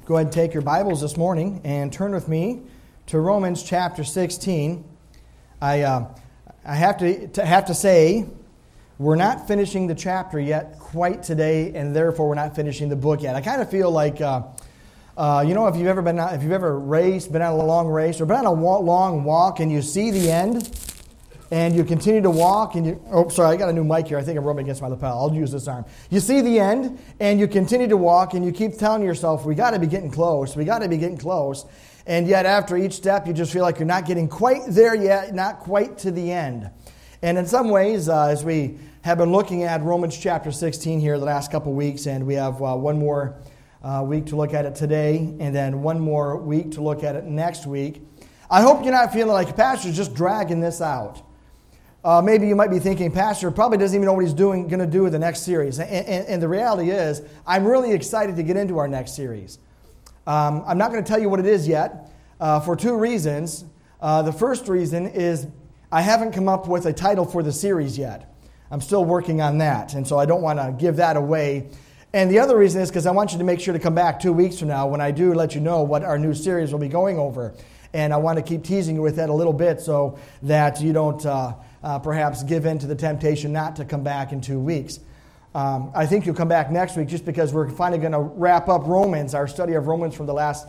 Go ahead and take your Bibles this morning and turn with me to Romans chapter 16. I have to say, we're not finishing the chapter yet quite today, and therefore we're not finishing the book yet. I kind of feel like, if you've ever raced, been on a long race, or been on a long walk, and you see the end, and you continue to walk, and I got a new mic here. I think I'm rubbing against my lapel. I'll use this arm. You see the end, and you continue to walk, and you keep telling yourself, we got to be getting close. We got to be getting close. And yet after each step, you just feel like you're not getting quite there yet, not quite to the end. And in some ways, as we have been looking at Romans chapter 16 here the last couple weeks, and we have one more week to look at it today, and then one more week to look at it next week, I hope you're not feeling like Pastor's just dragging this out. Maybe you might be thinking, Pastor probably doesn't even know what he's going to do with the next series. And the reality is, I'm really excited to get into our next series. I'm not going to tell you what it is yet for two reasons. The first reason is I haven't come up with a title for the series yet. I'm still working on that, and so I don't want to give that away. And the other reason is because I want you to make sure to come back 2 weeks from now when I do let you know what our new series will be going over. And I want to keep teasing you with that a little bit so that you don't perhaps give in to the temptation not to come back in 2 weeks. I think you'll come back next week just because we're finally going to wrap up Romans, our study of Romans from the last,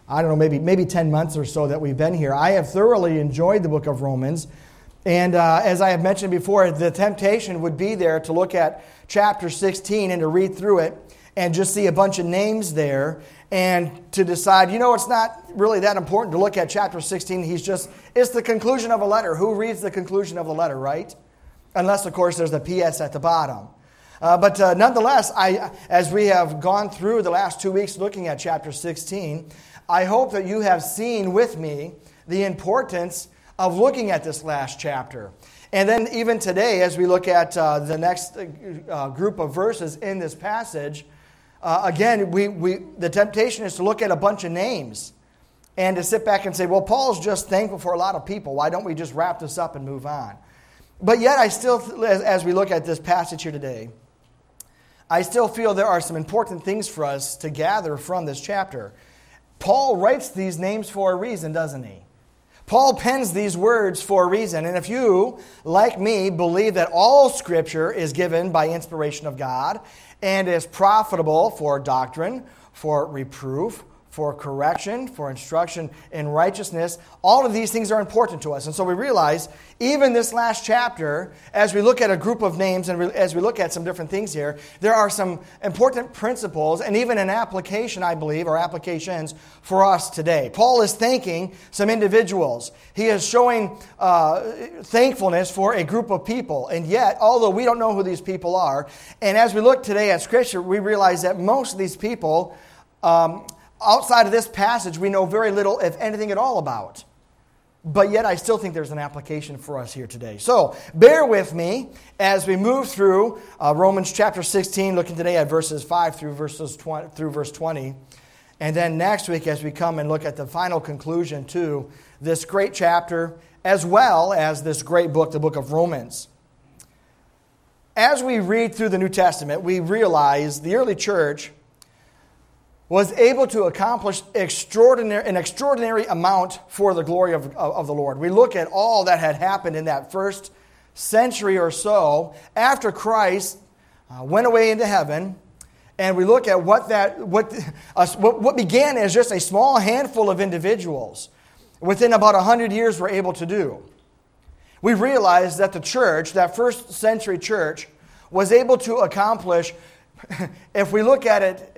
maybe 10 months or so that we've been here. I have thoroughly enjoyed the book of Romans. And as I have mentioned before, the temptation would be there to look at chapter 16 and to read through it and just see a bunch of names there and to decide, it's not really that important to look at chapter 16. It's the conclusion of a letter. Who reads the conclusion of the letter, right? Unless, of course, there's a P.S. at the bottom. But nonetheless, as we have gone through the last 2 weeks looking at chapter 16, I hope that you have seen with me the importance of looking at this last chapter. And then even today, as we look at the next group of verses in this passage, again, the temptation is to look at a bunch of names and to sit back and say, well, Paul's just thankful for a lot of people. Why don't we just wrap this up and move on? But yet, I still, as we look at this passage here today, I still feel there are some important things for us to gather from this chapter. Paul writes these names for a reason, doesn't he? Paul pens these words for a reason. And if you, like me, believe that all Scripture is given by inspiration of God and is profitable for doctrine, for reproof, for correction, for instruction in righteousness, all of these things are important to us. And so we realize, even this last chapter, as we look at a group of names and as we look at some different things here, there are some important principles and even an application, I believe, or applications for us today. Paul is thanking some individuals. He is showing thankfulness for a group of people. And yet, although we don't know who these people are, and as we look today at Scripture, we realize that most of these people outside of this passage, we know very little, if anything at all, about. But yet, I still think there's an application for us here today. So, bear with me as we move through Romans chapter 16, looking today at verses 5 through verse 20. And then next week, as we come and look at the final conclusion to this great chapter, as well as this great book, the book of Romans. As we read through the New Testament, we realize the early church was able to accomplish an extraordinary amount for the glory of the Lord. We look at all that had happened in that first century or so after Christ went away into heaven, and we look at what began as just a small handful of individuals within about 100 years were able to do. We realize that the church, that first century church, was able to accomplish, if we look at it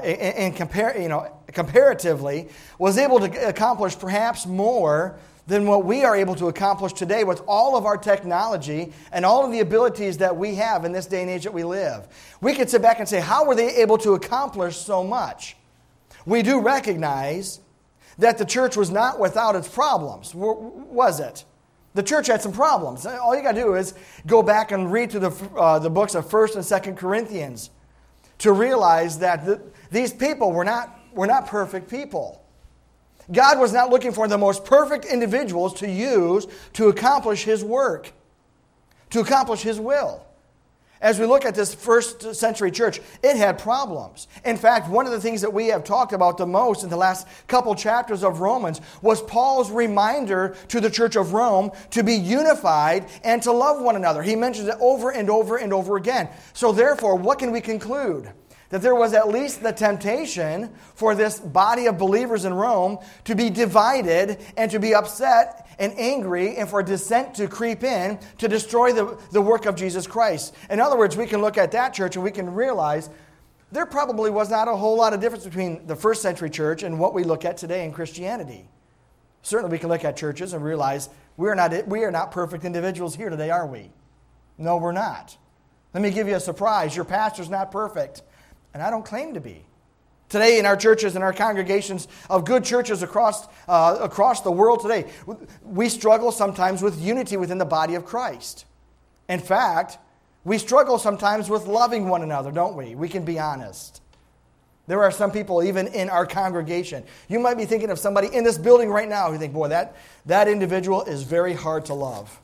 comparatively, was able to accomplish perhaps more than what we are able to accomplish today with all of our technology and all of the abilities that we have in this day and age that we live. We could sit back and say, how were they able to accomplish so much? We do recognize that the church was not without its problems, was it? The church had some problems. All you got to do is go back and read through the books of 1st and 2nd Corinthians to realize that these people were not perfect people. God was not looking for the most perfect individuals to use to accomplish His work, to accomplish His will. As we look at this first century church, it had problems. In fact, one of the things that we have talked about the most in the last couple chapters of Romans was Paul's reminder to the church of Rome to be unified and to love one another. He mentions it over and over and over again. So therefore, what can we conclude? That there was at least the temptation for this body of believers in Rome to be divided and to be upset and angry and for dissent to creep in to destroy the work of Jesus Christ. In other words, we can look at that church and we can realize there probably was not a whole lot of difference between the first century church and what we look at today in Christianity. Certainly we can look at churches and realize we are not perfect individuals here today, are we? No, we're not. Let me give you a surprise. Your pastor's not perfect. And I don't claim to be. Today in our churches and our congregations of good churches across the world today, we struggle sometimes with unity within the body of Christ. In fact, we struggle sometimes with loving one another, don't we? We can be honest. There are some people even in our congregation. You might be thinking of somebody in this building right now who think, boy, that individual is very hard to love.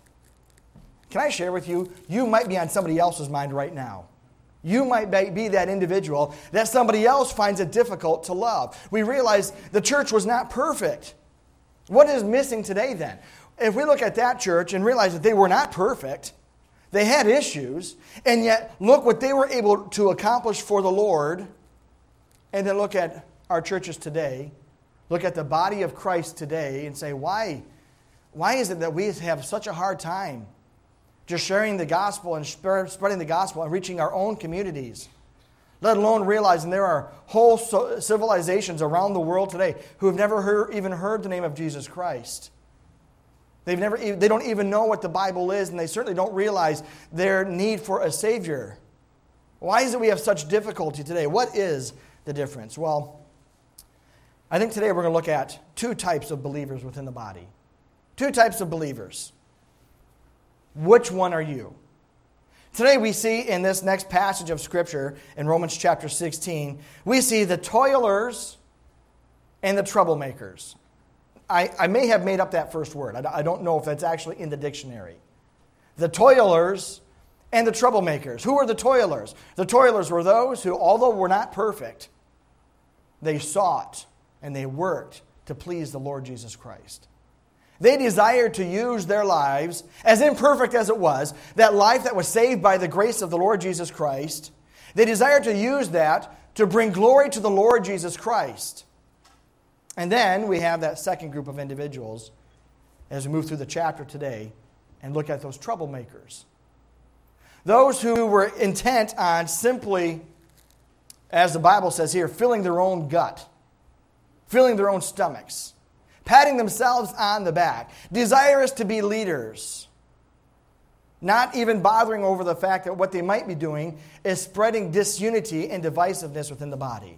Can I share with you, you might be on somebody else's mind right now. You might be that individual that somebody else finds it difficult to love. We realize the church was not perfect. What is missing today then? If we look at that church and realize that they were not perfect, they had issues, and yet look what they were able to accomplish for the Lord, and then look at our churches today, look at the body of Christ today and say, why is it that we have such a hard time just sharing the gospel and spreading the gospel and reaching our own communities, let alone realizing there are whole civilizations around the world today who have never even heard the name of Jesus Christ. They don't even know what the Bible is, and they certainly don't realize their need for a Savior. Why is it we have such difficulty today? What is the difference? Well, I think today we're going to look at two types of believers within the body. Two types of believers. Which one are you? Today we see in this next passage of Scripture, in Romans chapter 16, we see the toilers and the troublemakers. I may have made up that first word. I don't know if that's actually in the dictionary. The toilers and the troublemakers. Who are the toilers? The toilers were those who, although were not perfect, they sought and they worked to please the Lord Jesus Christ. They desired to use their lives, as imperfect as it was, that life that was saved by the grace of the Lord Jesus Christ, they desired to use that to bring glory to the Lord Jesus Christ. And then we have that second group of individuals as we move through the chapter today and look at those troublemakers. Those who were intent on simply, as the Bible says here, filling their own gut, filling their own stomachs, patting themselves on the back, desirous to be leaders, not even bothering over the fact that what they might be doing is spreading disunity and divisiveness within the body.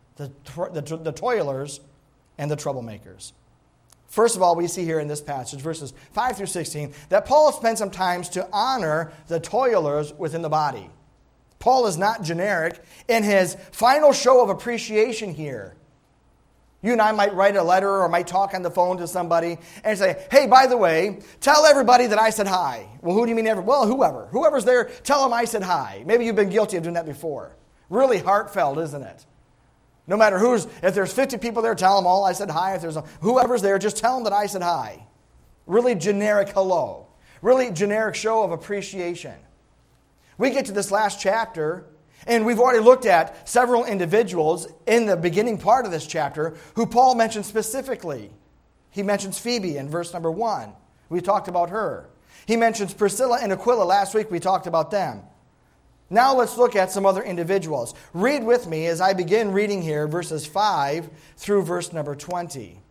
The toilers and the troublemakers. First of all, we see here in this passage, verses 5 through 16, that Paul spends some time to honor the toilers within the body. Paul is not generic in his final show of appreciation here. You and I might write a letter or might talk on the phone to somebody and say, hey, by the way, tell everybody that I said hi. Well, who do you mean everybody? Well, whoever. Whoever's there, tell them I said hi. Maybe you've been guilty of doing that before. Really heartfelt, isn't it? No matter if there's 50 people there, tell them all I said hi. If there's whoever's there, just tell them that I said hi. Really generic hello. Really generic show of appreciation. We get to this last chapter, and we've already looked at several individuals in the beginning part of this chapter who Paul mentions specifically. He mentions Phoebe in verse number 1. We talked about her. He mentions Priscilla and Aquila. Last week we talked about them. Now let's look at some other individuals. Read with me as I begin reading here verses 5 through verse number 20.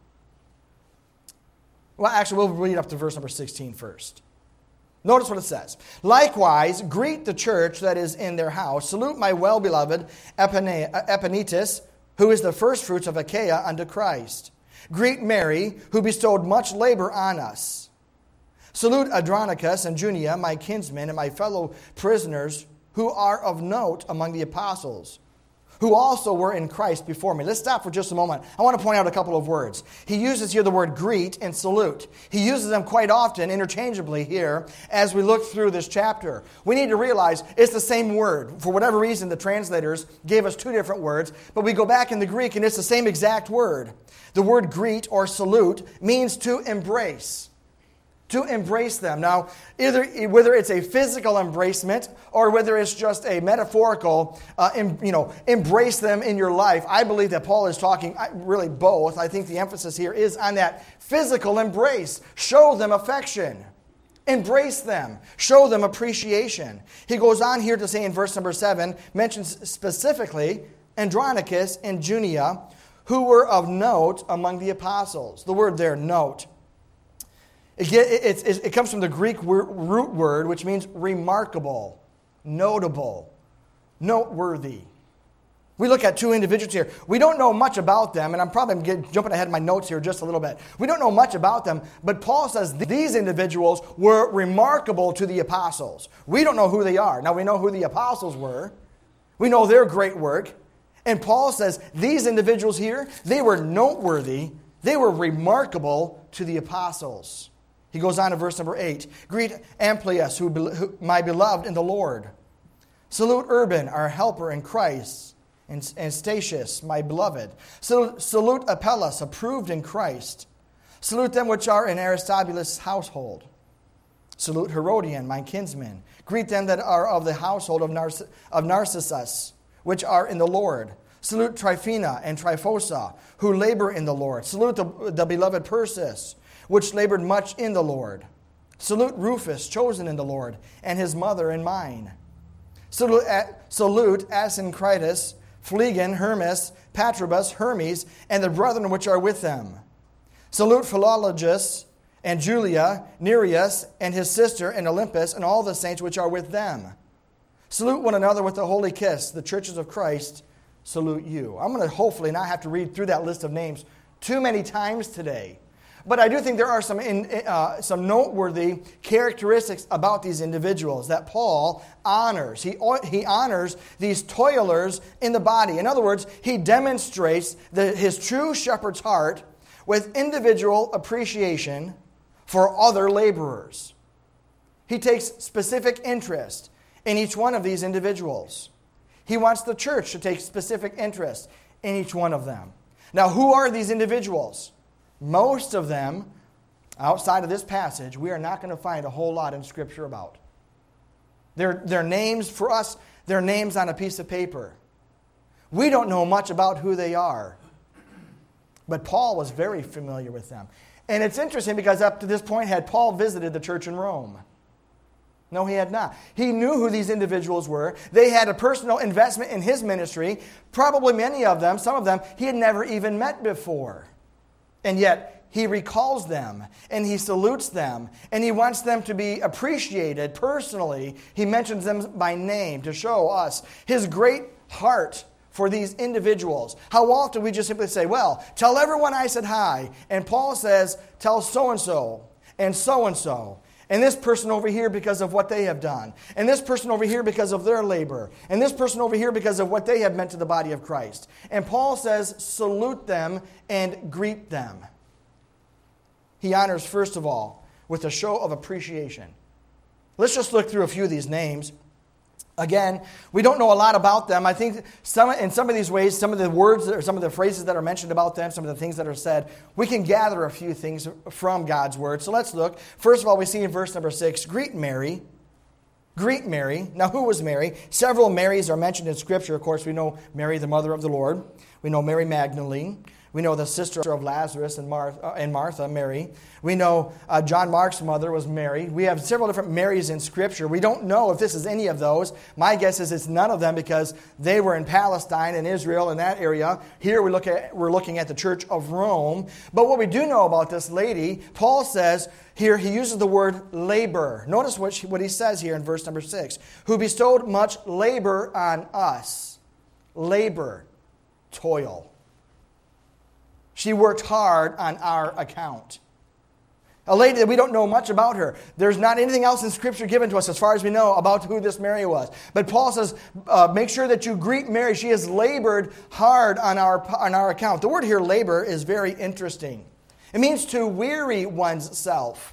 Well, actually, we'll read up to verse number 16 first. Notice what it says. Likewise, greet the church that is in their house. Salute my well-beloved Epaenetus, who is the firstfruits of Achaia unto Christ. Greet Mary, who bestowed much labor on us. Salute Andronicus and Junia, my kinsmen and my fellow prisoners, who are of note among the apostles. who also were in Christ before me. Let's stop for just a moment. I want to point out a couple of words. He uses here the word greet and salute. He uses them quite often, interchangeably here, as we look through this chapter. We need to realize it's the same word. For whatever reason, the translators gave us two different words, but we go back in the Greek and it's the same exact word. The word greet or salute means to embrace. To embrace them. Now, whether it's a physical embracement or whether it's just a metaphorical, embrace them in your life, I believe that Paul is talking really both. I think the emphasis here is on that physical embrace. Show them affection. Embrace them. Show them appreciation. He goes on here to say in verse number 7, mentions specifically Andronicus and Junia, who were of note among the apostles. The word there, note. It comes from the Greek root word, which means remarkable, notable, noteworthy. We look at two individuals here. We don't know much about them, and I'm probably jumping ahead of my notes here just a little bit. We don't know much about them, but Paul says these individuals were remarkable to the apostles. We don't know who they are. Now, we know who the apostles were. We know their great work. And Paul says these individuals here, they were noteworthy. They were remarkable to the apostles. He goes on to verse number 8. Greet Amplias, my beloved in the Lord. Salute Urban, our helper in Christ, and Statius, my beloved. Salute Apelles, approved in Christ. Salute them which are in Aristobulus' household. Salute Herodian, my kinsman. Greet them that are of the household of Narcissus, which are in the Lord. Salute Tryphena and Tryphosa, who labor in the Lord. Salute the beloved Persis, which labored much in the Lord. Salute Rufus, chosen in the Lord, and his mother and mine. Salute Asyncritus, Phlegon, Hermas, Patrobas, Hermes, and the brethren which are with them. Salute Philologus and Julia, Nereus, and his sister, and Olympus, and all the saints which are with them. Salute one another with a holy kiss. The churches of Christ salute you. I'm going to hopefully not have to read through that list of names too many times today. But I do think there are some noteworthy characteristics about these individuals that Paul honors. He honors these toilers in the body. In other words, he demonstrates his true shepherd's heart with individual appreciation for other laborers. He takes specific interest in each one of these individuals. He wants the church to take specific interest in each one of them. Now, who are these individuals? Most of them, outside of this passage, we are not going to find a whole lot in Scripture about. Their names, for us, they're names on a piece of paper. We don't know much about who they are. But Paul was very familiar with them. And it's interesting because up to this point, had Paul visited the church in Rome? No, he had not. He knew who these individuals were. They had a personal investment in his ministry. Probably many of them, some of them, he had never even met before. And yet, he recalls them, and he salutes them, and he wants them to be appreciated personally. He mentions them by name to show us his great heart for these individuals. How often we just simply say, well, tell everyone I said hi. And Paul says, tell so-and-so, and so-and-so. And this person over here because of what they have done. And this person over here because of their labor. And this person over here because of what they have meant to the body of Christ. And Paul says, salute them and greet them. He honors, first of all, with a show of appreciation. Let's just look through a few of these names. Again, we don't know a lot about them. I think in some of these ways, some of the words or some of the phrases that are mentioned about them, some of the things that are said, we can gather a few things from God's word. So let's look. First of all, we see in verse number 6, greet Mary. Greet Mary. Now, who was Mary? Several Marys are mentioned in Scripture. Of course, we know Mary, the mother of the Lord. We know Mary Magdalene. We know the sister of Lazarus and Martha, Mary. We know John Mark's mother was Mary. We have several different Marys in Scripture. We don't know if this is any of those. My guess is it's none of them because they were in Palestine and Israel in that area. Here we're looking at the Church of Rome. But what we do know about this lady, Paul says here, he uses the word labor. Notice what he says here in verse number 6. Who bestowed much labor on us. Labor, toil. She worked hard on our account. A lady that we don't know much about her. There's not anything else in Scripture given to us as far as we know about who this Mary was. But Paul says, make sure that you greet Mary. She has labored hard on our account. The word here, labor, is very interesting. It means to weary one's self.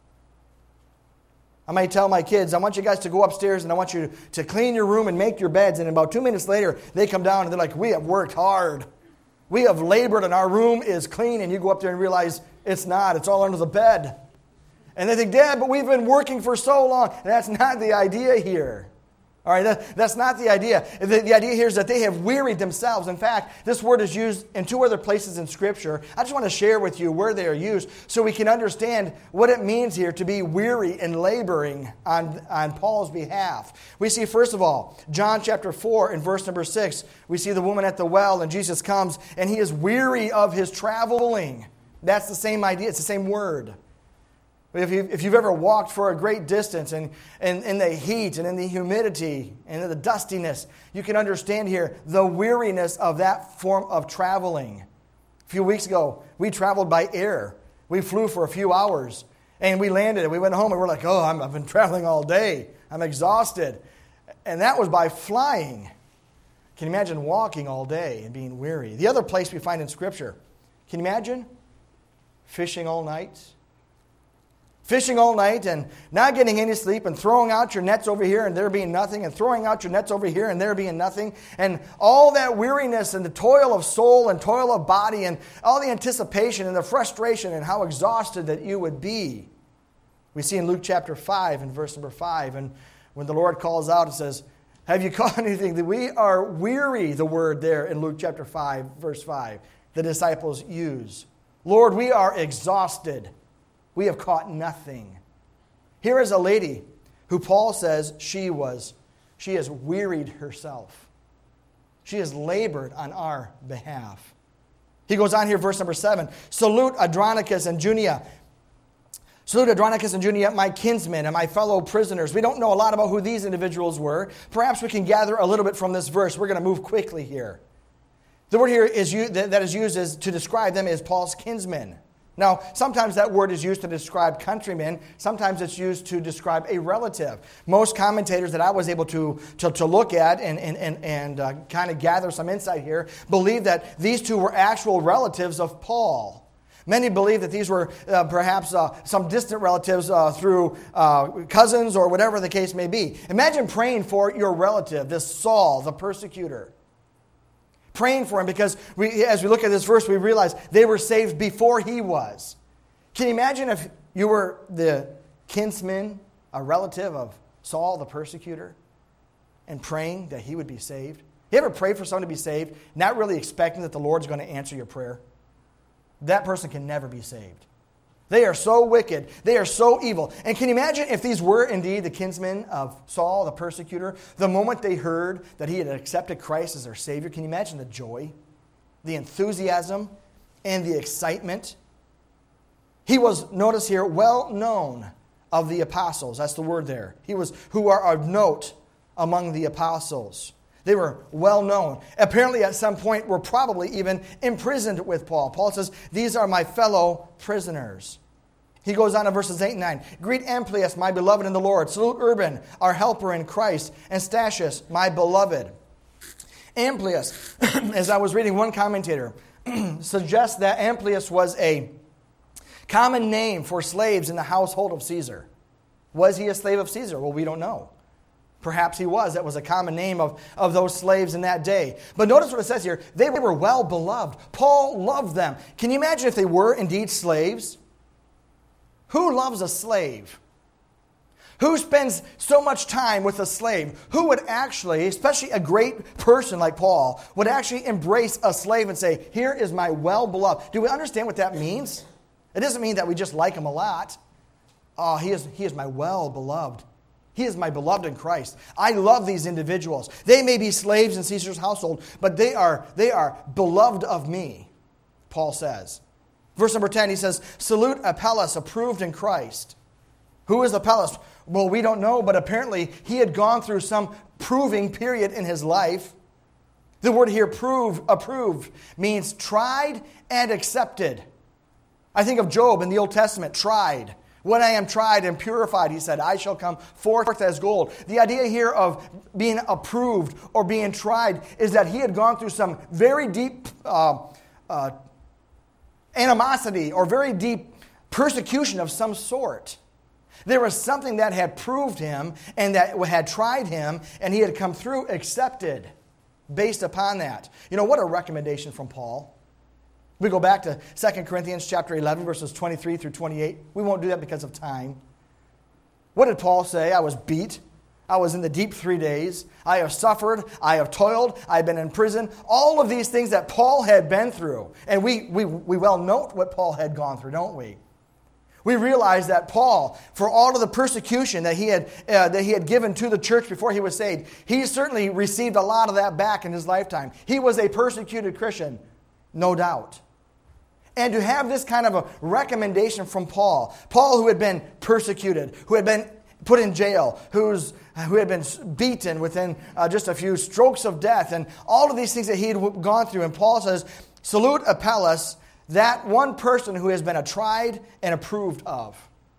I might tell my kids, I want you guys to go upstairs and I want you to clean your room and make your beds. And about 2 minutes later, they come down and they're like, we have worked hard. We have labored and our room is clean. And you go up there and realize it's not. It's all under the bed. And they think, Dad, but we've been working for so long. And that's not the idea here. All right, that's not the idea. The idea here is that they have wearied themselves. In fact, this word is used in 2 other places in Scripture. I just want to share with you where they are used so we can understand what it means here to be weary and laboring on Paul's behalf. We see, first of all, John chapter 4 and verse number 6. We see the woman at the well and Jesus comes and he is weary of his traveling. That's the same idea. It's the same word. If you've ever walked for a great distance and in the heat and in the humidity and in the dustiness, you can understand here the weariness of that form of traveling. A few weeks ago, we traveled by air. We flew for a few hours and we landed and we went home and we're like, oh, I've been traveling all day. I'm exhausted. And that was by flying. Can you imagine walking all day and being weary? The other place we find in Scripture, can you imagine fishing all night? Fishing all night and not getting any sleep and throwing out your nets over here and there being nothing and throwing out your nets over here and there being nothing. And all that weariness and the toil of soul and toil of body and all the anticipation and the frustration and how exhausted that you would be. We see in Luke chapter 5 and verse number 5, and when the Lord calls out and says, have you caught anything? That we are weary, the word there in Luke chapter 5, verse 5, the disciples use. Lord, we are exhausted. We have caught nothing. Here is a lady who Paul says she has wearied herself. She has labored on our behalf. He goes on here, verse number 7. Salute Andronicus and Junia. Salute Andronicus and Junia, my kinsmen and my fellow prisoners. We don't know a lot about who these individuals were. Perhaps we can gather a little bit from this verse. We're going to move quickly here. The word here that is used to describe them is Paul's kinsmen. Now, sometimes that word is used to describe countrymen. Sometimes it's used to describe a relative. Most commentators that I was able to look at and kind of gather some insight here believe that these two were actual relatives of Paul. Many believe that these were perhaps some distant relatives through cousins or whatever the case may be. Imagine praying for your relative, this Saul, the persecutor. Praying for him because as we look at this verse, we realize they were saved before he was. Can you imagine if you were the kinsman, a relative of Saul, the persecutor, and praying that he would be saved? You ever pray for someone to be saved, not really expecting that the Lord's going to answer your prayer? That person can never be saved. They are so wicked. They are so evil. And can you imagine if these were indeed the kinsmen of Saul, the persecutor, the moment they heard that he had accepted Christ as their Savior? Can you imagine the joy, the enthusiasm, and the excitement? He was, notice here, well known of the apostles. That's the word there. He was who are of note among the apostles. They were well known. Apparently at some point were probably even imprisoned with Paul. Paul says, these are my fellow prisoners. He goes on in verses 8 and 9. Greet Amplias, my beloved in the Lord. Salute Urban, our helper in Christ. And Stachys, my beloved. Amplias, as I was reading one commentator, suggests that Amplias was a common name for slaves in the household of Caesar. Was he a slave of Caesar? Well, we don't know. Perhaps he was. That was a common name of those slaves in that day. But notice what it says here. They were well beloved. Paul loved them. Can you imagine if they were indeed slaves? Who loves a slave? Who spends so much time with a slave? Who would actually, especially a great person like Paul, would actually embrace a slave and say, here is my well-beloved. Do we understand what that means? It doesn't mean that we just like him a lot. Oh, he is my well-beloved. He is my beloved in Christ. I love these individuals. They may be slaves in Caesar's household, but they are beloved of me, Paul says. Verse number 10, he says, salute Apelles, approved in Christ. Who is Apelles? Well, we don't know, but apparently he had gone through some proving period in his life. The word here, approved, means tried and accepted. I think of Job in the Old Testament, tried. When I am tried and purified, he said, I shall come forth as gold. The idea here of being approved or being tried is that he had gone through some very deep animosity or very deep persecution of some sort. There was something that had proved him and that had tried him, and he had come through accepted based upon that. You know, what a recommendation from Paul. We go back to 2 Corinthians chapter 11, verses 23 through 28. We won't do that because of time. What did Paul say? I was beat. I was in the deep 3 days. I have suffered. I have toiled. I've been in prison. All of these things that Paul had been through. And we well note what Paul had gone through, don't we? We realize that Paul, for all of the persecution that he had given to the church before he was saved, he certainly received a lot of that back in his lifetime. He was a persecuted Christian, no doubt. And to have this kind of a recommendation from Paul who had been persecuted, who had been put in jail, who had been beaten within just a few strokes of death, and all of these things that he had gone through. And Paul says, salute Apelles, that one person who has been tried and approved of.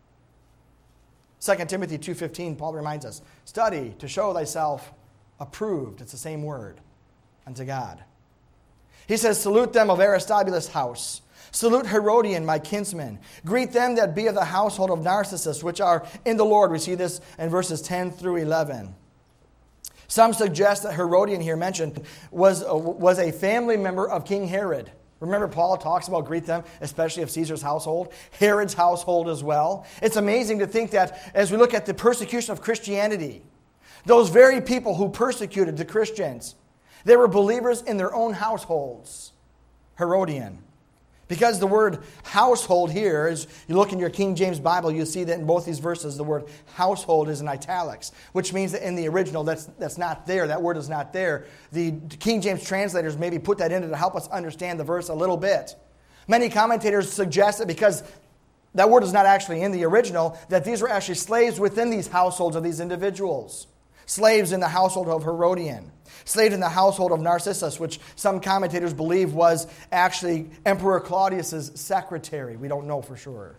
2 Timothy 2:15, Paul reminds us, study to show thyself approved. It's the same word, unto God. He says, salute them of Aristobulus' house. Salute Herodian, my kinsman. Greet them that be of the household of Narcissus, which are in the Lord. We see this in verses 10 through 11. Some suggest that Herodian here mentioned was a family member of King Herod. Remember, Paul talks about greet them, especially of Caesar's household, Herod's household as well. It's amazing to think that as we look at the persecution of Christianity, those very people who persecuted the Christians, they were believers in their own households. Herodian. Because the word household here, as you look in your King James Bible, you'll see that in both these verses, the word household is in italics, which means that in the original, that's not there. That word is not there. The King James translators maybe put that in to help us understand the verse a little bit. Many commentators suggest that because that word is not actually in the original, that these were actually slaves within these households of these individuals. Slaves in the household of Herodian. Slaves in the household of Narcissus, which some commentators believe was actually Emperor Claudius's secretary. We don't know for sure.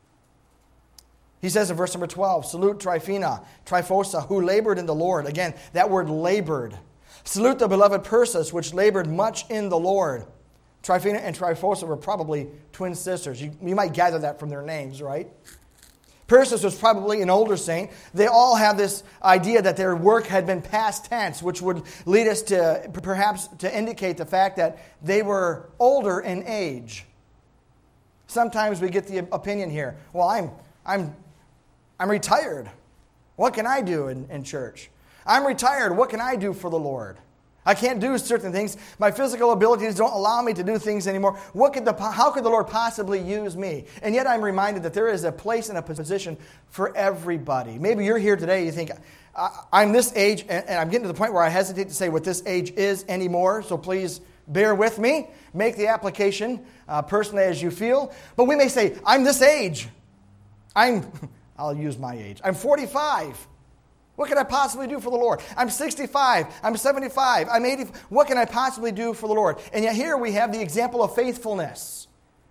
He says in verse number 12, salute Tryphena, Tryphosa, who labored in the Lord. Again, that word labored. Salute the beloved Persis, which labored much in the Lord. Tryphena and Tryphosa were probably twin sisters. You might gather that from their names, right? Persis was probably an older saint. They all have this idea that their work had been past tense, which would lead us to perhaps to indicate the fact that they were older in age. Sometimes we get the opinion here, well, I'm retired. What can I do in church? I'm retired. What can I do for the Lord? I can't do certain things. My physical abilities don't allow me to do things anymore. How could the Lord possibly use me? And yet I'm reminded that there is a place and a position for everybody. Maybe you're here today, you think, I'm this age, and I'm getting to the point where I hesitate to say what this age is anymore, so please bear with me. Make the application personally as you feel. But we may say, I'm this age. I'll use my age. I'm 45. What can I possibly do for the Lord? I'm 65. I'm 75. I'm 80. What can I possibly do for the Lord? And yet here we have the example of faithfulness.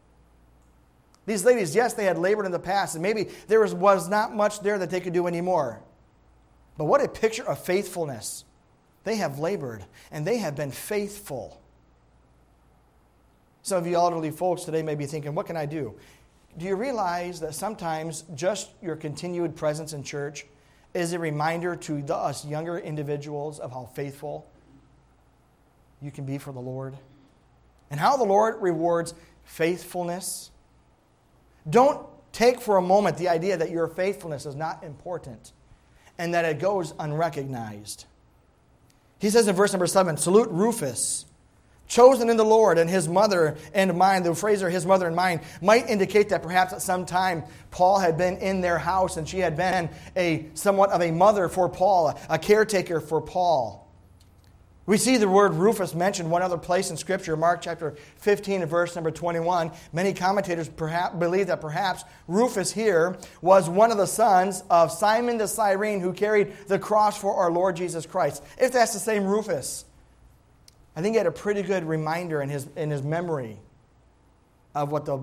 These ladies, yes, they had labored in the past, and maybe there was not much there that they could do anymore. But what a picture of faithfulness. They have labored, and they have been faithful. Some of you elderly folks today may be thinking, what can I do? Do you realize that sometimes just your continued presence in church is a reminder to us younger individuals of how faithful you can be for the Lord? And how the Lord rewards faithfulness? Don't take for a moment the idea that your faithfulness is not important and that it goes unrecognized. He says in verse number 7, salute Rufus, chosen in the Lord, and his mother and mine. The phrase, or his mother and mine, might indicate that perhaps at some time Paul had been in their house and she had been somewhat of a mother for Paul, a caretaker for Paul. We see the word Rufus mentioned one other place in Scripture, Mark chapter 15 and verse number 21. Many commentators believe that perhaps Rufus here was one of the sons of Simon the Cyrene who carried the cross for our Lord Jesus Christ. If that's the same Rufus, I think he had a pretty good reminder in his memory of what the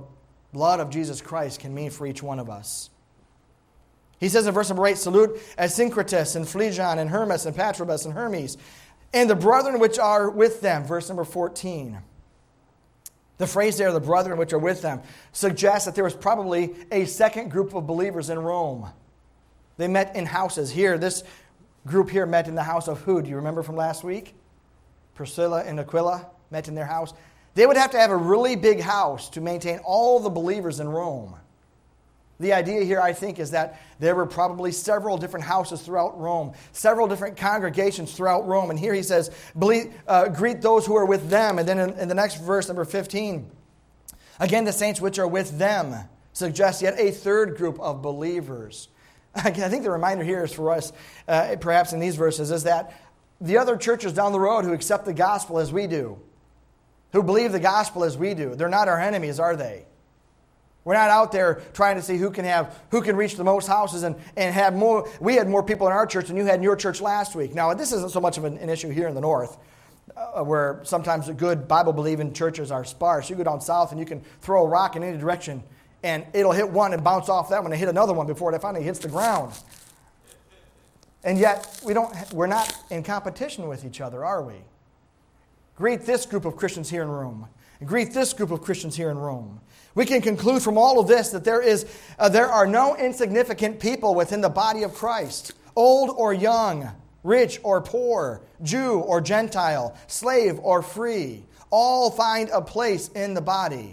blood of Jesus Christ can mean for each one of us. He says in verse number 8, salute Asyncritus and Phlegon and Hermas and Patrobas and Hermes and the brethren which are with them. Verse number 14. The phrase there, the brethren which are with them, suggests that there was probably a second group of believers in Rome. They met in houses. Here, this group here met in the house of who? Do you remember from last week? Priscilla and Aquila met in their house. They would have to have a really big house to maintain all the believers in Rome. The idea here, I think, is that there were probably several different houses throughout Rome, several different congregations throughout Rome. And here he says, greet those who are with them. And then in the next verse, number 15, again, the saints which are with them suggests yet a third group of believers. I think the reminder here is for us, perhaps in these verses, is that the other churches down the road who accept the gospel as we do, who believe the gospel as we do, they're not our enemies, are they? We're not out there trying to see who can reach the most houses and have more. We had more people in our church than you had in your church last week. Now, this isn't so much of an issue here in the north, where sometimes the good Bible-believing churches are sparse. You go down south and you can throw a rock in any direction, and it'll hit one and bounce off that one and hit another one before it finally hits the ground. And yet, we're not in competition with each other, are we? Greet this group of Christians here in Rome. Greet this group of Christians here in Rome. We can conclude from all of this that there are no insignificant people within the body of Christ, old or young, rich or poor, Jew or Gentile, slave or free. All find a place in the body.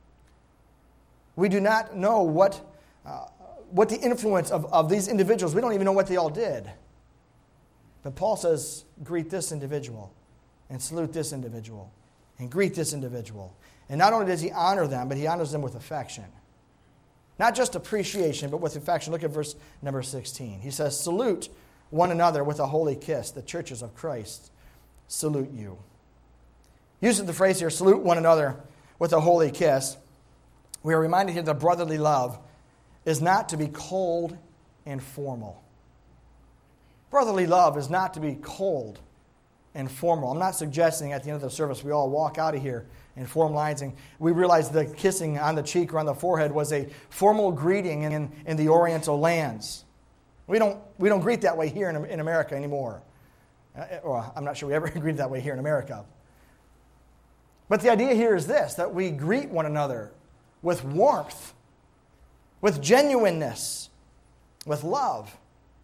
We do not know what the influence of these individuals. We don't even know what they all did. But Paul says, greet this individual and salute this individual and greet this individual. And not only does he honor them, but he honors them with affection. Not just appreciation, but with affection. Look at verse number 16. He says, salute one another with a holy kiss. The churches of Christ salute you. Using the phrase here, salute one another with a holy kiss, we are reminded here that brotherly love is not to be cold and formal. Brotherly love is not to be cold and formal. I'm not suggesting at the end of the service we all walk out of here and form lines and we realize the kissing on the cheek or on the forehead was a formal greeting in the Oriental lands. We don't greet that way here in America anymore. Well, I'm not sure we ever greet that way here in America. But the idea here is this, that we greet one another with warmth, with genuineness, with love.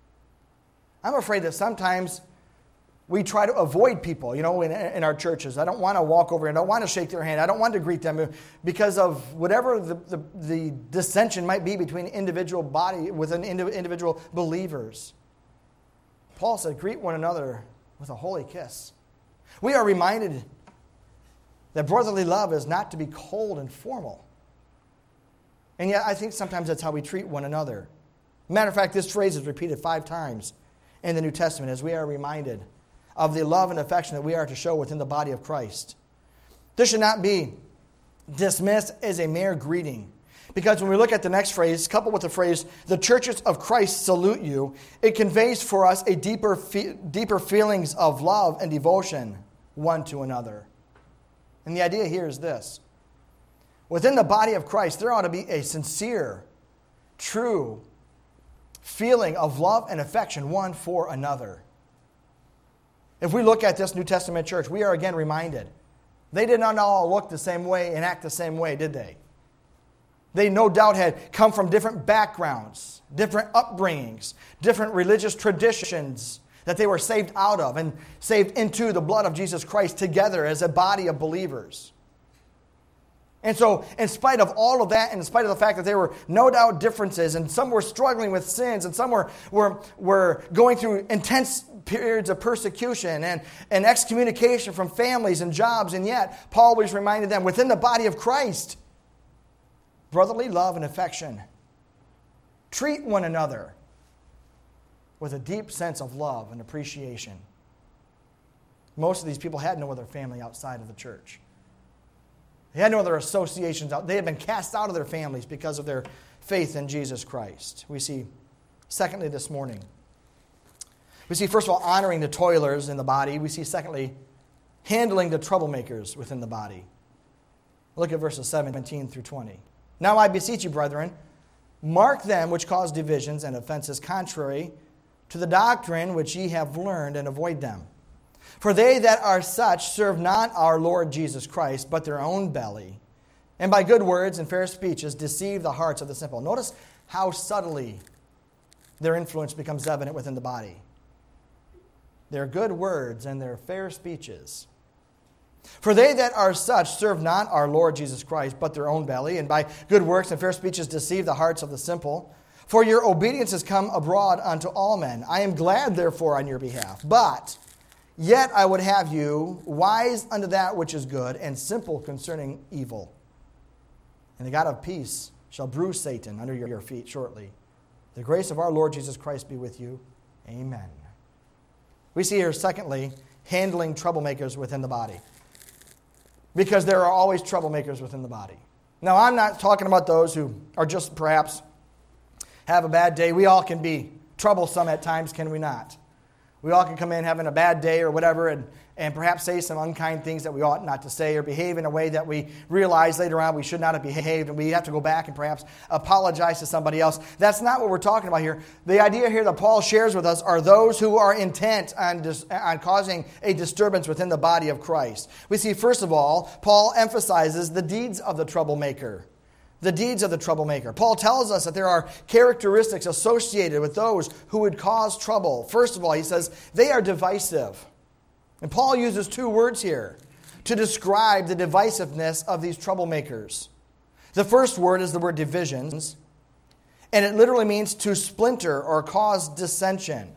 I'm afraid that sometimes we try to avoid people, in our churches. I don't want to walk over and I don't want to shake their hand. I don't want to greet them because of whatever the dissension might be between individual believers. Paul said, greet one another with a holy kiss. We are reminded that brotherly love is not to be cold and formal. And yet I think sometimes that's how we treat one another. Matter of fact, this phrase is repeated 5 times in the New Testament as we are reminded of the love and affection that we are to show within the body of Christ. This should not be dismissed as a mere greeting. Because when we look at the next phrase, coupled with the phrase, the churches of Christ salute you, it conveys for us a deeper feelings of love and devotion one to another. And the idea here is this. Within the body of Christ, there ought to be a sincere, true feeling of love and affection one for another. If we look at this New Testament church, we are again reminded, they did not all look the same way and act the same way, did they? They no doubt had come from different backgrounds, different upbringings, different religious traditions that they were saved out of and saved into the blood of Jesus Christ together as a body of believers. And so, in spite of all of that, and in spite of the fact that there were no doubt differences, and some were struggling with sins, and some were going through intense periods of persecution and excommunication from families and jobs, and yet Paul always reminded them, within the body of Christ, brotherly love and affection. Treat one another with a deep sense of love and appreciation. Most of these people had no other family outside of the church. They had no other associations out. They had been cast out of their families because of their faith in Jesus Christ. We see, secondly, this morning, we see, first of all, honoring the toilers in the body. We see, secondly, handling the troublemakers within the body. Look at verses 17 through 20. Now I beseech you, brethren, mark them which cause divisions and offenses contrary to the doctrine which ye have learned, and avoid them. For they that are such serve not our Lord Jesus Christ, but their own belly, and by good words and fair speeches deceive the hearts of the simple. Notice how subtly their influence becomes evident within the body. Their good words and their fair speeches. For they that are such serve not our Lord Jesus Christ, but their own belly, and by good works and fair speeches deceive the hearts of the simple. For your obedience has come abroad unto all men. I am glad, therefore, on your behalf. But yet I would have you wise unto that which is good, and simple concerning evil. And the God of peace shall bruise Satan under your feet shortly. The grace of our Lord Jesus Christ be with you. Amen. We see here, secondly, handling troublemakers within the body. Because there are always troublemakers within the body. Now, I'm not talking about those who are just perhaps have a bad day. We all can be troublesome at times, can we not? We all can come in having a bad day or whatever and perhaps say some unkind things that we ought not to say, or behave in a way that we realize later on we should not have behaved, and we have to go back and perhaps apologize to somebody else. That's not what we're talking about here. The idea here that Paul shares with us are those who are intent on causing a disturbance within the body of Christ. We see, first of all, Paul emphasizes the deeds of the troublemaker. The deeds of the troublemaker. Paul tells us that there are characteristics associated with those who would cause trouble. First of all, he says they are divisive. And Paul uses two words here to describe the divisiveness of these troublemakers. The first word is the word divisions, and it literally means to splinter or cause dissension.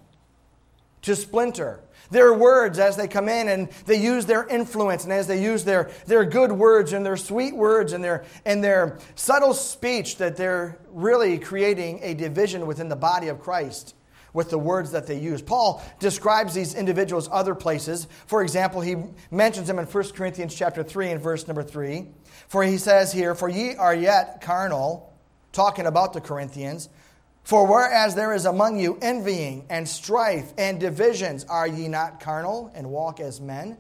To splinter. Their words, as they come in and they use their influence, and as they use their good words and their sweet words and their subtle speech, that they're really creating a division within the body of Christ with the words that they use. Paul describes these individuals other places. For example, he mentions them in 1 Corinthians chapter 3 and verse number 3. For he says here, "For ye are yet carnal," talking about the Corinthians, "for whereas there is among you envying and strife and divisions, are ye not carnal and walk as men?"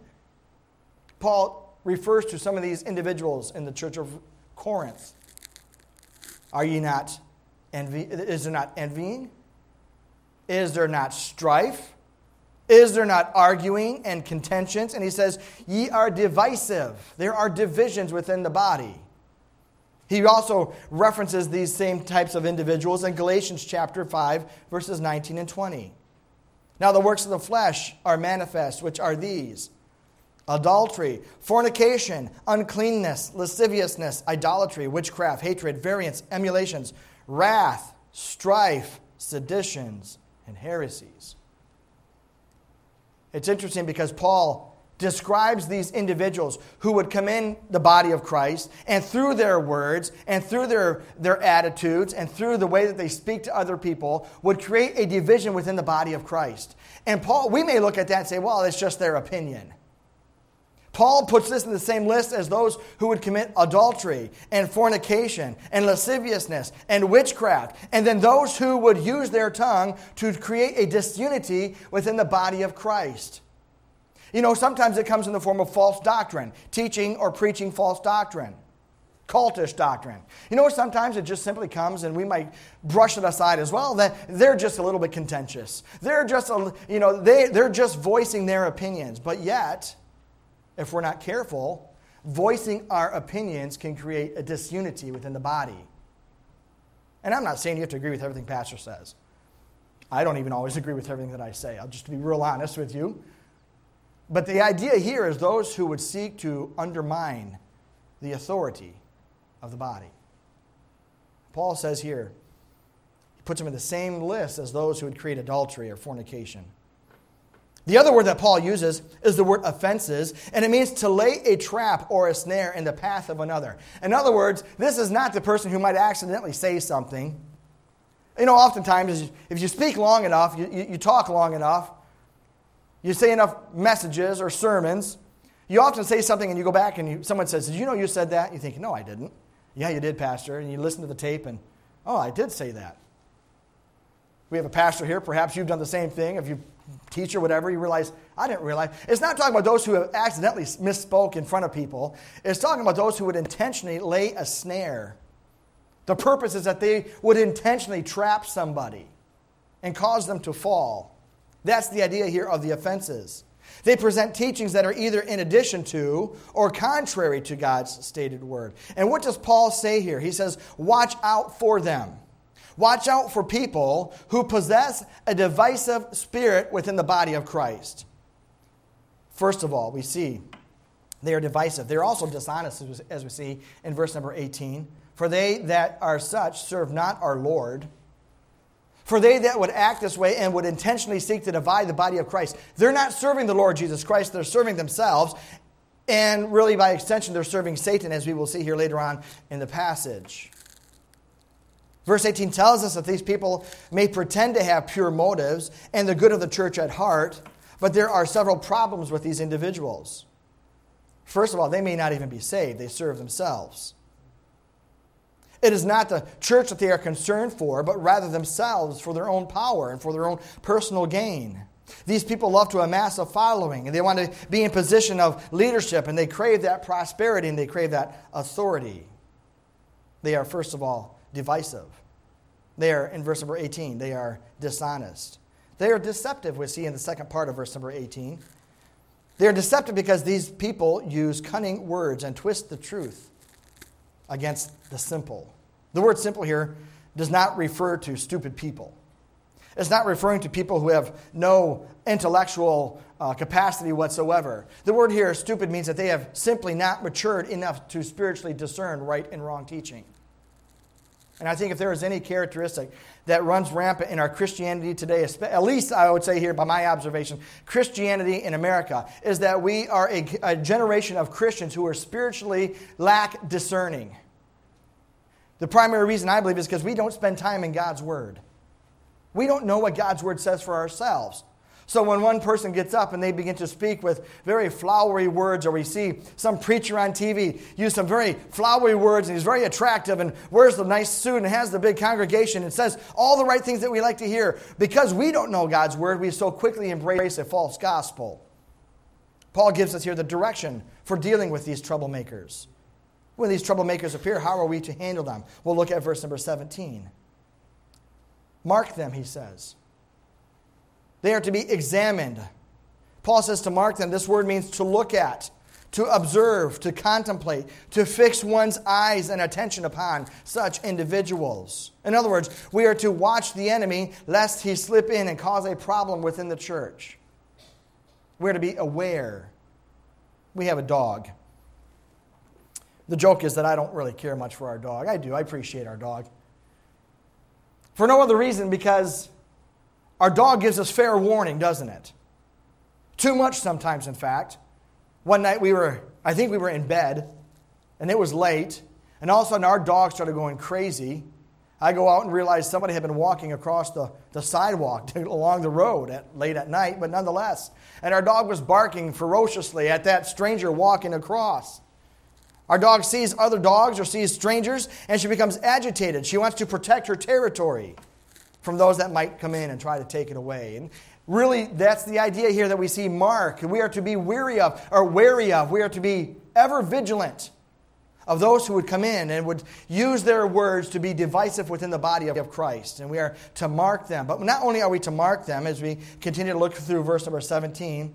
Paul refers to some of these individuals in the church of Corinth. Are ye not is there not envying? Is there not strife? Is there not arguing and contentions? And he says, ye are divisive. There are divisions within the body. He also references these same types of individuals in Galatians chapter 5, verses 19 and 20. Now the works of the flesh are manifest, which are these: adultery, fornication, uncleanness, lasciviousness, idolatry, witchcraft, hatred, variance, emulations, wrath, strife, seditions, and heresies. It's interesting because Paul describes these individuals who would come in the body of Christ, and through their words and through their attitudes and through the way that they speak to other people would create a division within the body of Christ. And Paul, we may look at that and say, well, it's just their opinion. Paul puts this in the same list as those who would commit adultery and fornication and lasciviousness and witchcraft, and then those who would use their tongue to create a disunity within the body of Christ. You know, sometimes it comes in the form of false doctrine, teaching or preaching false doctrine, cultish doctrine. You know, sometimes it just simply comes, and we might brush it aside as well, that they're just a little bit contentious. They're just, they're just voicing their opinions. But yet, if we're not careful, voicing our opinions can create a disunity within the body. And I'm not saying you have to agree with everything Pastor says. I don't even always agree with everything that I say. I'll just be real honest with you. But the idea here is those who would seek to undermine the authority of the body. Paul says here, he puts them in the same list as those who would create adultery or fornication. The other word that Paul uses is the word offenses, and it means to lay a trap or a snare in the path of another. In other words, this is not the person who might accidentally say something. You know, oftentimes, if you speak long enough, you talk long enough, you say enough messages or sermons, you often say something and you go back and someone says, did you know you said that? You think, no, I didn't. Yeah, you did, Pastor. And you listen to the tape and, oh, I did say that. We have a pastor here. Perhaps you've done the same thing. If you teach or whatever, you realize, I didn't realize. It's not talking about those who have accidentally misspoke in front of people. It's talking about those who would intentionally lay a snare The purpose is that they would intentionally trap somebody and cause them to fall. That's the idea here of the offenses. They present teachings that are either in addition to or contrary to God's stated word. And what does Paul say here? He says, watch out for them. Watch out for people who possess a divisive spirit within the body of Christ. First of all, we see they are divisive. They're also dishonest, as we see in verse number 18. For they that are such serve not our Lord. For they that would act this way and would intentionally seek to divide the body of Christ, they're not serving the Lord Jesus Christ, they're serving themselves. And really, by extension, they're serving Satan, as we will see here later on in the passage. Verse 18 tells us that these people may pretend to have pure motives and the good of the church at heart, but there are several problems with these individuals. First of all, they may not even be saved. They serve themselves. It is not the church that they are concerned for, but rather themselves for their own power and for their own personal gain. These people love to amass a following, and they want to be in position of leadership, and they crave that prosperity, and they crave that authority. They are, first of all, divisive. They are, in verse number 18, they are dishonest. They are deceptive, we see in the second part of verse number 18. They are deceptive because these people use cunning words and twist the truth against the simple. The word simple here does not refer to stupid people. It's not referring to people who have no intellectual capacity whatsoever. The word here, stupid, means that they have simply not matured enough to spiritually discern right and wrong teaching. And I think if there is any characteristic that runs rampant in our Christianity today, at least I would say here by my observation, Christianity in America, is that we are a generation of Christians who are spiritually lack discerning. The primary reason I believe is because we don't spend time in God's Word. We don't know what God's Word says for ourselves. So when one person gets up and they begin to speak with very flowery words, or we see some preacher on TV use some very flowery words, and he's very attractive and wears the nice suit and has the big congregation and says all the right things that we like to hear, because we don't know God's Word, we so quickly embrace a false gospel. Paul gives us here the direction for dealing with these troublemakers. When these troublemakers appear, how are we to handle them? We'll look at verse number 17. Mark them, he says. They are to be examined. Paul says to mark them. This word means to look at, to observe, to contemplate, to fix one's eyes and attention upon such individuals. In other words, we are to watch the enemy lest he slip in and cause a problem within the church. We're to be aware. We have a dog. The joke is that I don't really care much for our dog. I do. I appreciate our dog. For no other reason, because our dog gives us fair warning, doesn't it? Too much sometimes, in fact. One night I think we were in bed, and it was late, and all of a sudden our dog started going crazy. I go out and realize somebody had been walking across the sidewalk along the road late at night, but nonetheless. And our dog was barking ferociously at that stranger walking across. Our dog sees other dogs or sees strangers, and she becomes agitated. She wants to protect her territory from those that might come in and try to take it away. And really, that's the idea here that we see Mark. We are to be wary of. We are to be ever vigilant of those who would come in and would use their words to be divisive within the body of Christ. And we are to mark them. But not only are we to mark them, as we continue to look through verse number 17,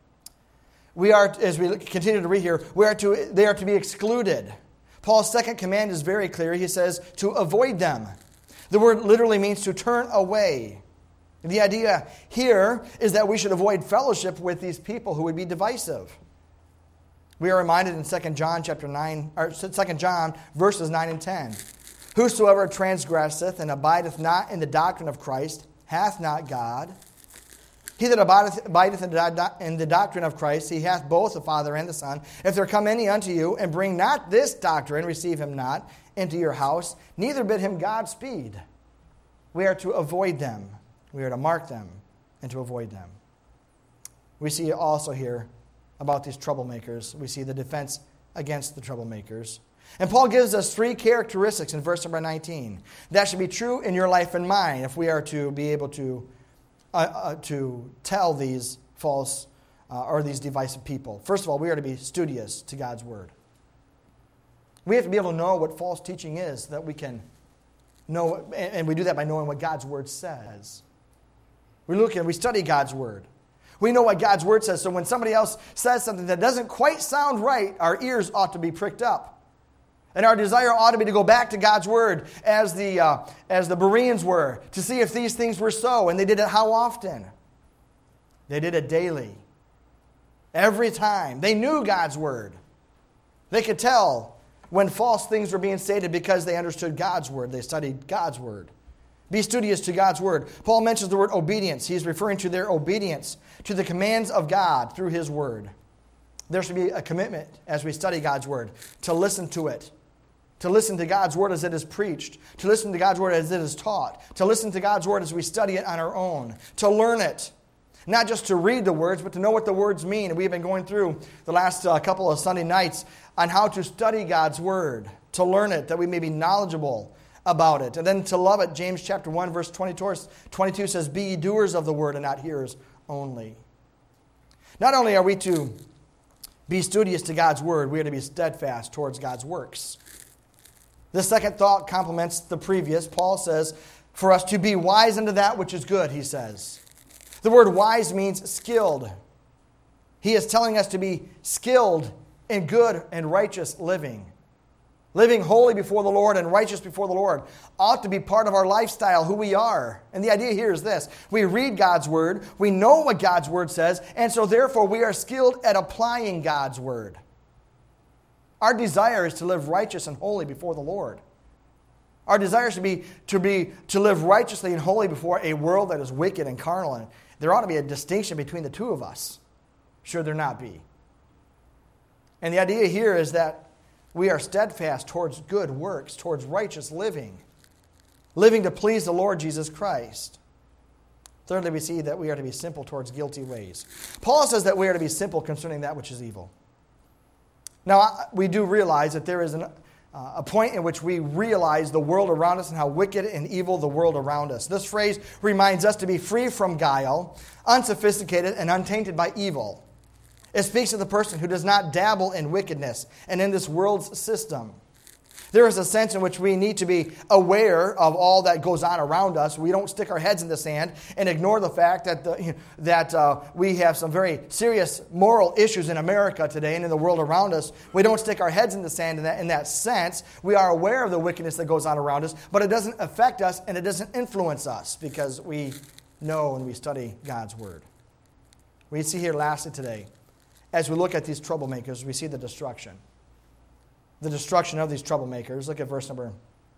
we are, as we continue to read here, they are to be excluded. Paul's second command is very clear. He says to avoid them. The word literally means to turn away. The idea here is that we should avoid fellowship with these people who would be divisive. We are reminded in 2 John verses 9 and 10. Whosoever transgresseth and abideth not in the doctrine of Christ hath not God. He that abideth in the doctrine of Christ, he hath both the Father and the Son. If there come any unto you, and bring not this doctrine, receive him not into your house, neither bid him Godspeed. We are to avoid them. We are to mark them and to avoid them. We see also here about these troublemakers. We see the defense against the troublemakers. And Paul gives us three characteristics in verse number 19. That should be true in your life and mine if we are to be able to tell these false or these divisive people. First of all, we are to be studious to God's Word. We have to be able to know what false teaching is so that we can know, and we do that by knowing what God's Word says. We look and we study God's Word. We know what God's Word says, so when somebody else says something that doesn't quite sound right, our ears ought to be pricked up. And our desire ought to be to go back to God's Word as the Bereans were, to see if these things were so. And they did it how often? They did it daily. Every time. They knew God's Word. They could tell when false things were being stated because they understood God's Word. They studied God's Word. Be studious to God's Word. Paul mentions the word obedience. He's referring to their obedience to the commands of God through His Word. There should be a commitment as we study God's Word to listen to it, to listen to God's Word as it is preached, to listen to God's Word as it is taught, to listen to God's Word as we study it on our own, to learn it. Not just to read the words, but to know what the words mean. We've been going through the last couple of Sunday nights on how to study God's Word, to learn it, that we may be knowledgeable about it, and then to love it. James chapter 1, verse 22 says, "Be ye doers of the word and not hearers only." Not only are we to be studious to God's Word, we are to be steadfast towards God's works. The second thought complements the previous. Paul says, for us to be wise unto that which is good, he says. The word wise means skilled. He is telling us to be skilled in good and righteous living. Living holy before the Lord and righteous before the Lord ought to be part of our lifestyle, who we are. And the idea here is this. We read God's Word, we know what God's Word says, and so therefore we are skilled at applying God's Word. Our desire is to live righteous and holy before the Lord. Our desire should be to live righteously and holy before a world that is wicked and carnal. And there ought to be a distinction between the two of us. Should there not be? And the idea here is that we are steadfast towards good works, towards righteous living, living to please the Lord Jesus Christ. Thirdly, we see that we are to be simple towards guilty ways. Paul says that we are to be simple concerning that which is evil. Now, we do realize that there is a point in which we realize the world around us and how wicked and evil the world around us. This phrase reminds us to be free from guile, unsophisticated, and untainted by evil. It speaks of the person who does not dabble in wickedness and in this world's system. There is a sense in which we need to be aware of all that goes on around us. We don't stick our heads in the sand and ignore the fact that we have some very serious moral issues in America today and in the world around us. We don't stick our heads in the sand in that sense. We are aware of the wickedness that goes on around us, but it doesn't affect us and it doesn't influence us because we know and we study God's Word. We see here lastly today, as we look at these troublemakers, we see the destruction. The destruction of these troublemakers. Look at verse number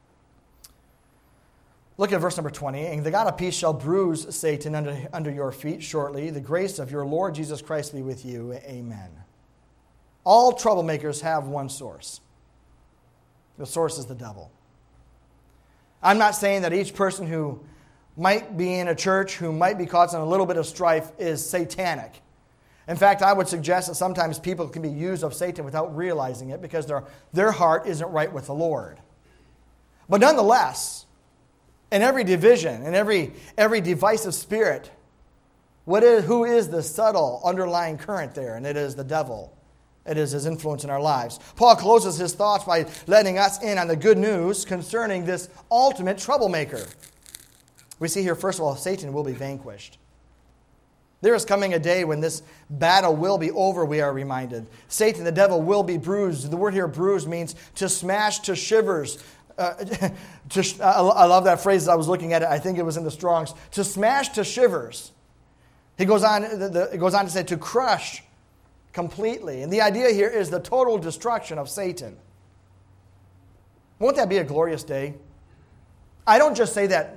20. And the God of peace shall bruise Satan under your feet shortly. The grace of your Lord Jesus Christ be with you. Amen. All troublemakers have one source. The source is the devil. I'm not saying that each person who might be in a church, who might be causing a little bit of strife, is satanic. In fact, I would suggest that sometimes people can be used of Satan without realizing it because their heart isn't right with the Lord. But nonetheless, in every division, in every divisive spirit, who is the subtle underlying current there? And it is the devil. It is his influence in our lives. Paul closes his thoughts by letting us in on the good news concerning this ultimate troublemaker. We see here, first of all, Satan will be vanquished. There is coming a day when this battle will be over, we are reminded. Satan, the devil, will be bruised. The word here, bruised, means to smash to shivers. I love that phrase as I was looking at it. I think it was in the Strong's. To smash to shivers. It goes on to say to crush completely. And the idea here is the total destruction of Satan. Won't that be a glorious day? I don't just say that,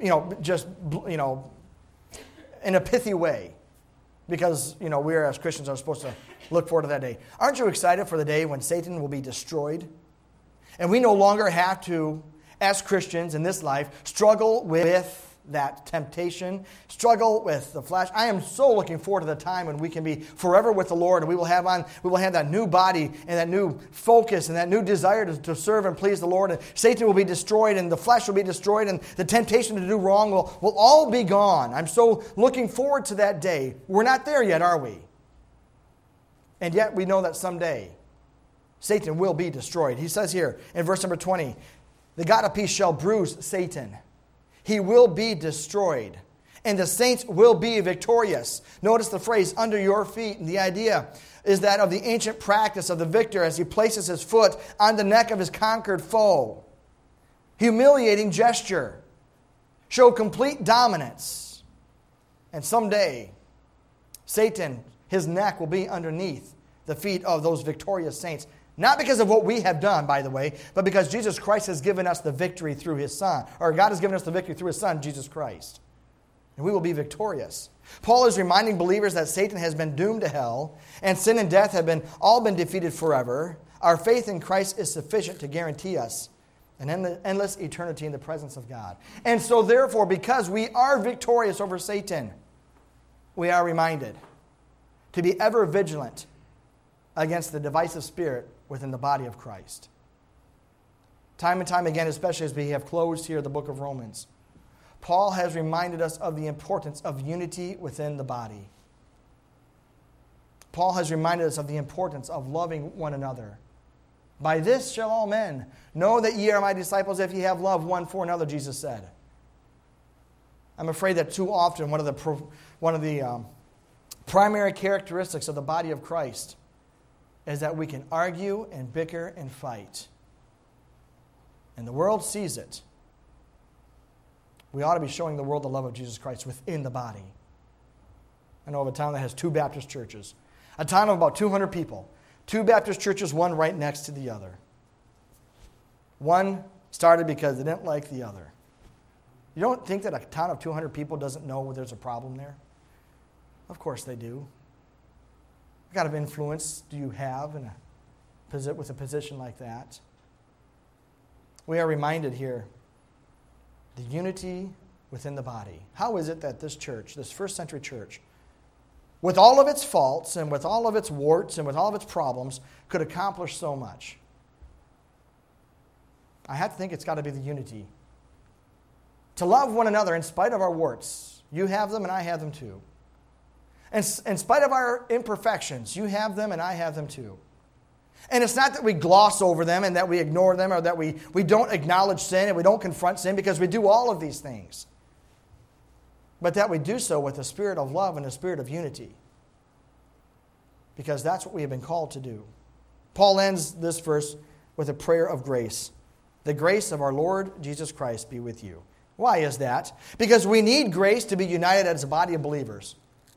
in a pithy way, because, we as Christians are supposed to look forward to that day. Aren't you excited for the day when Satan will be destroyed? And we no longer have to, as Christians in this life, struggle with that temptation, struggle with the flesh. I am so looking forward to the time when we can be forever with the Lord, and we will have that new body and that new focus and that new desire to serve and please the Lord. And Satan will be destroyed, and the flesh will be destroyed, and the temptation to do wrong will all be gone. I'm so looking forward to that day. We're not there yet, are we? And yet we know that someday Satan will be destroyed. He says here in verse number 20, the God of peace shall bruise Satan. He will be destroyed. And the saints will be victorious. Notice the phrase, under your feet. And the idea is that of the ancient practice of the victor as he places his foot on the neck of his conquered foe. Humiliating gesture. Show complete dominance. And someday, Satan, his neck will be underneath the feet of those victorious saints. Not because of what we have done, by the way, but because Jesus Christ has given us the victory through His Son. Or God has given us the victory through His Son, Jesus Christ. And we will be victorious. Paul is reminding believers that Satan has been doomed to hell, and sin and death have all been defeated forever. Our faith in Christ is sufficient to guarantee us an endless eternity in the presence of God. And so therefore, because we are victorious over Satan, we are reminded to be ever vigilant against the divisive spirit within the body of Christ. Time and time again, especially as we have closed here the book of Romans, Paul has reminded us of the importance of unity within the body. Paul has reminded us of the importance of loving one another. By this shall all men know that ye are my disciples if ye have love one for another, Jesus said. I'm afraid that too often one of the primary characteristics of the body of Christ is that we can argue and bicker and fight. And the world sees it. We ought to be showing the world the love of Jesus Christ within the body. I know of a town that has 2 Baptist churches. A town of about 200 people. 2 Baptist churches, one right next to the other. One started because they didn't like the other. You don't think that a town of 200 people doesn't know there's a problem there? Of course they do. What kind of influence do you have with a position like that? We are reminded here the unity within the body. How is it that this church, this first century church, with all of its faults and with all of its warts and with all of its problems, could accomplish so much? I have to think it's got to be the unity. To love one another in spite of our warts. You have them and I have them too. And in spite of our imperfections, you have them and I have them too. And it's not that we gloss over them and that we ignore them or that we don't acknowledge sin and we don't confront sin, because we do all of these things. But that we do so with a spirit of love and a spirit of unity. Because that's what we have been called to do. Paul ends this verse with a prayer of grace. The grace of our Lord Jesus Christ be with you. Why is that? Because we need grace to be united as a body of believers.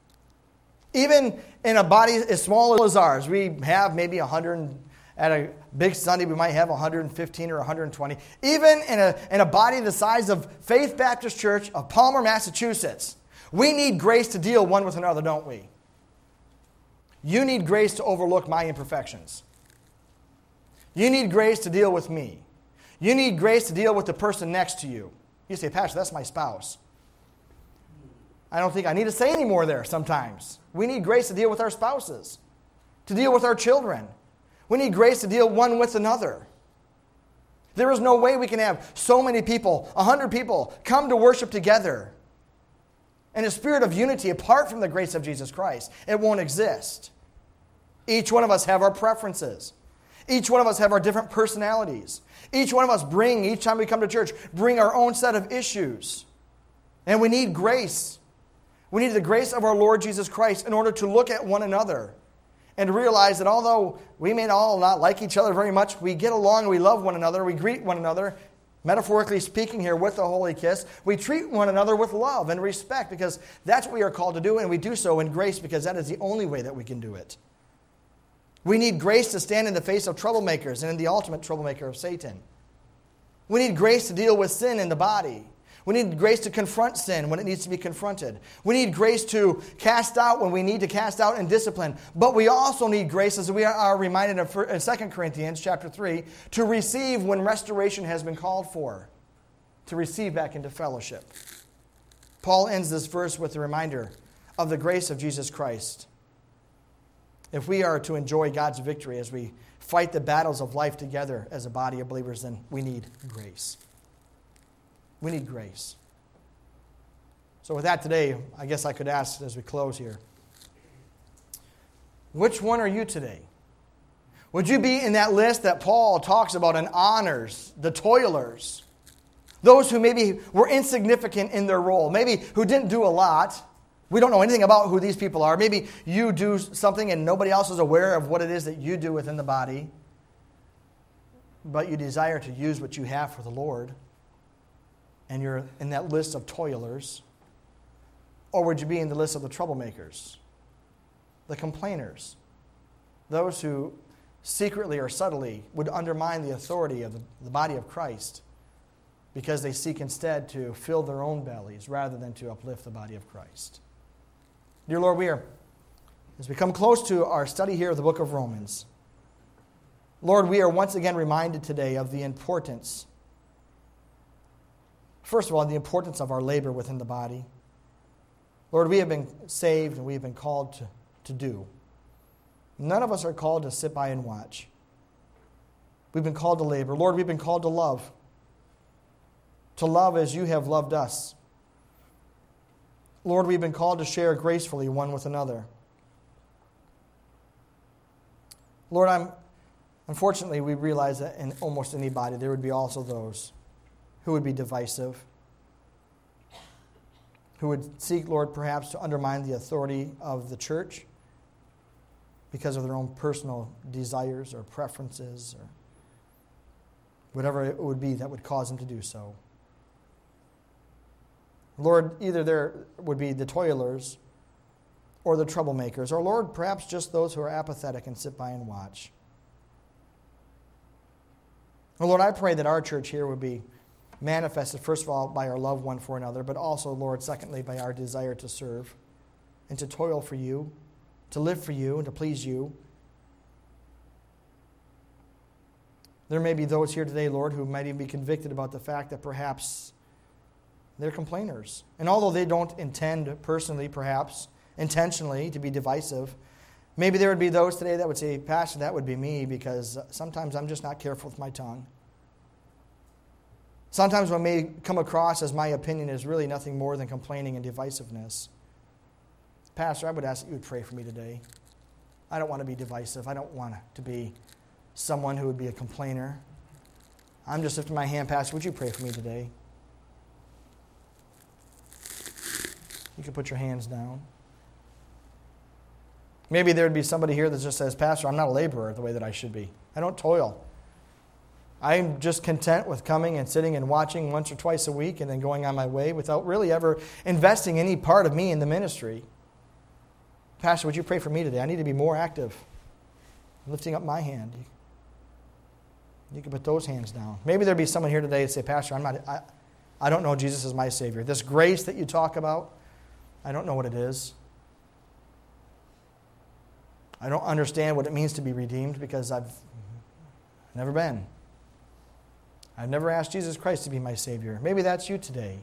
Even in a body as small as ours, we have maybe 100, at a big Sunday we might have 115 or 120. Even in a body the size of Faith Baptist Church of Palmer, Massachusetts, we need grace to deal one with another, don't we? You need grace to overlook my imperfections. You need grace to deal with me. You need grace to deal with the person next to you. You say, Pastor, that's my spouse. I don't think I need to say any more there sometimes. We need grace to deal with our spouses, to deal with our children. We need grace to deal one with another. There is no way we can have so many people, 100 people, come to worship together in a spirit of unity apart from the grace of Jesus Christ. It won't exist. Each one of us have our preferences. Each one of us have our different personalities. Each one of us each time we come to church, bring our own set of issues. And we need grace. We need the grace of our Lord Jesus Christ in order to look at one another and to realize that although we may all not like each other very much, we get along, we love one another, we greet one another, metaphorically speaking here with the holy kiss. We treat one another with love and respect because that's what we are called to do, and we do so in grace because that is the only way that we can do it. We need grace to stand in the face of troublemakers and in the ultimate troublemaker of Satan. We need grace to deal with sin in the body. We need grace to confront sin when it needs to be confronted. We need grace to cast out when we need to cast out and discipline. But we also need grace, as we are reminded in 2 Corinthians chapter 3, to receive when restoration has been called for, to receive back into fellowship. Paul ends this verse with a reminder of the grace of Jesus Christ. If we are to enjoy God's victory as we fight the battles of life together as a body of believers, then we need grace. We need grace. So with that today, I guess I could ask as we close here, which one are you today? Would you be in that list that Paul talks about and honors, the toilers? Those who maybe were insignificant in their role, maybe who didn't do a lot. We don't know anything about who these people are. Maybe you do something and nobody else is aware of what it is that you do within the body. But you desire to use what you have for the Lord. And you're in that list of toilers. Or would you be in the list of the troublemakers? The complainers? Those who secretly or subtly would undermine the authority of the body of Christ because they seek instead to fill their own bellies rather than to uplift the body of Christ. Dear Lord, as we come close to our study here of the book of Romans, Lord, we are once again reminded today of the importance, first of all, the importance of our labor within the body. Lord, we have been saved and we have been called to do. None of us are called to sit by and watch. We've been called to labor. Lord, we've been called to love. To love as you have loved us. Lord, we've been called to share gracefully one with another. Lord, unfortunately, we realize that in almost any body there would be also those who would be divisive, who would seek, Lord, perhaps to undermine the authority of the church because of their own personal desires or preferences or whatever it would be that would cause them to do so. Lord, either there would be the toilers or the troublemakers, or Lord, perhaps just those who are apathetic and sit by and watch. Well, Lord, I pray that our church here would be manifested, first of all, by our love one for another, but also, Lord, secondly, by our desire to serve and to toil for you, to live for you, and to please you. There may be those here today, Lord, who might even be convicted about the fact that perhaps they're complainers. And although they don't intend personally, perhaps, intentionally to be divisive, maybe there would be those today that would say, Pastor, that would be me because sometimes I'm just not careful with my tongue. Sometimes what may come across as my opinion is really nothing more than complaining and divisiveness. Pastor, I would ask that you would pray for me today. I don't want to be divisive. I don't want to be someone who would be a complainer. I'm just lifting my hand, Pastor, would you pray for me today? You can put your hands down. Maybe there would be somebody here that just says, Pastor, I'm not a laborer the way that I should be. I don't toil. I'm just content with coming and sitting and watching once or twice a week and then going on my way without really ever investing any part of me in the ministry. Pastor, would you pray for me today? I need to be more active. I'm lifting up my hand. You can put those hands down. Maybe there'd be someone here today that say, Pastor, I don't know Jesus as my Savior. This grace that you talk about, I don't know what it is. I don't understand what it means to be redeemed because I've never been. I've never asked Jesus Christ to be my Savior. Maybe that's you today.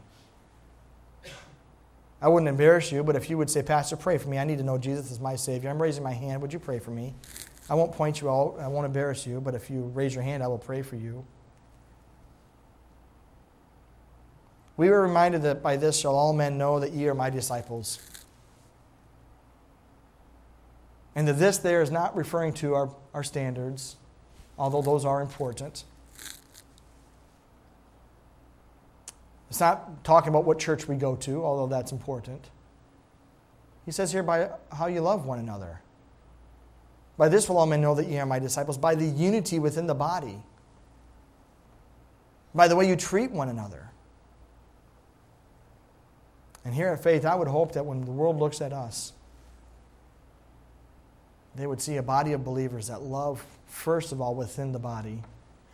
I wouldn't embarrass you, but if you would say, Pastor, pray for me. I need to know Jesus as my Savior. I'm raising my hand. Would you pray for me? I won't point you out. I won't embarrass you, but if you raise your hand, I will pray for you. We were reminded that by this shall all men know that ye are my disciples. And that this there is not referring to our standards, although those are important. It's not talking about what church we go to, although that's important. He says here, by how you love one another. By this will all men know that ye are my disciples, by the unity within the body. By the way you treat one another. And here at Faith, I would hope that when the world looks at us, they would see a body of believers that love, first of all, within the body.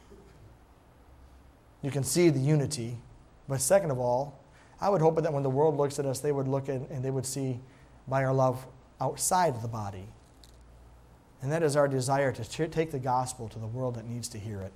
You can see the unity. But second of all, I would hope that when the world looks at us, they would look at and they would see by our love outside of the body. And that is our desire to take the gospel to the world that needs to hear it.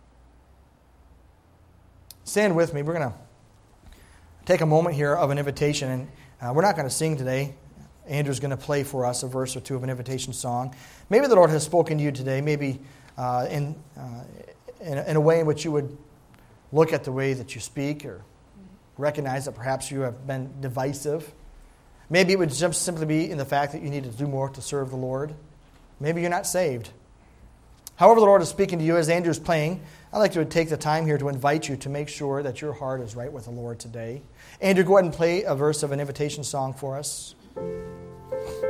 Stand with me. We're going to take a moment here of an invitation. And we're not going to sing today. Andrew's going to play for us a verse or two of an invitation song. Maybe the Lord has spoken to you today, maybe in a way in which you would look at the way that you speak or recognize that perhaps you have been divisive. Maybe it would just simply be in the fact that you need to do more to serve the Lord. Maybe you're not saved. However the Lord is speaking to you as Andrew's playing, I'd like to take the time here to invite you to make sure that your heart is right with the Lord today. Andrew, go ahead and play a verse of an invitation song for us.